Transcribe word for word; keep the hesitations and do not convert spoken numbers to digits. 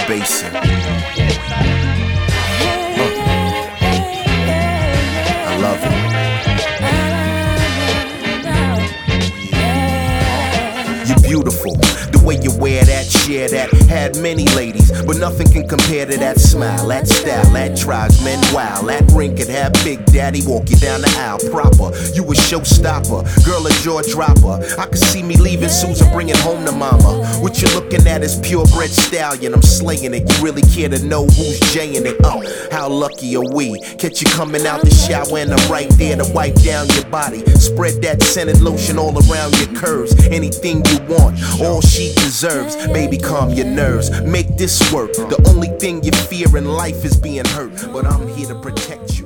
Basin. Uh. I love it. You're beautiful. The way you wear that, share that. Had many ladies, but nothing can compare to that smile, that style, that drives men wild. That ring could have Big Daddy walk you down the aisle proper. You a showstopper, girl a jaw dropper. I could see me leaving Susan, bringing home to mama. What you're looking at is purebred stallion. I'm slaying it. You really care to know who's jaying it? Oh, how lucky are we? Catch you coming out the shower and I'm right there to wipe down your body. Spread that scented lotion all around your curves. Anything you want, all she deserves. Baby, calm your nerves, make this work. The only thing you fear in life is being hurt, but I'm here to protect you.